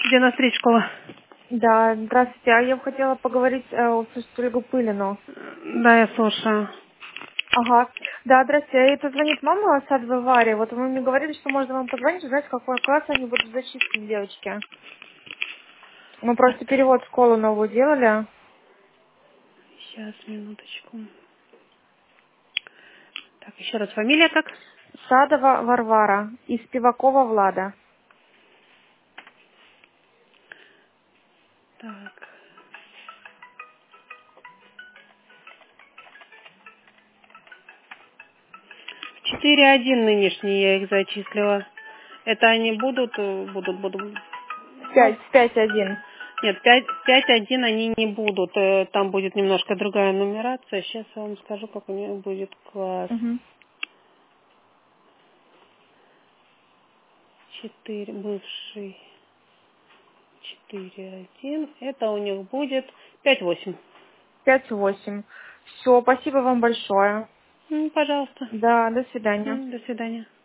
93 школа. Да, здравствуйте. А я бы хотела поговорить с Ольгой Пылину. Да, я слушаю. Ага. Да, здравствуйте. Это звонит мама с Адвавари. Вот вы мне говорили, что можно вам позвонить, узнать, в какой класс они будут зачислены, девочки. Мы просто Так, перевод в школу новую делали. сейчас, минуточку. Так, еще раз, фамилия как? Садова Варвара и Спивакова Влада. Так. 4-1 нынешний я их зачислила. Это они будут. Ну, 5-1. нет, 5-1 они не будут. Там будет немножко другая нумерация. Сейчас я вам скажу, как у них будет класс. Угу. 4, бывший 4-1. Это у них будет 5-8. 5-8. Все, спасибо вам большое. Пожалуйста. Да, до свидания. До свидания.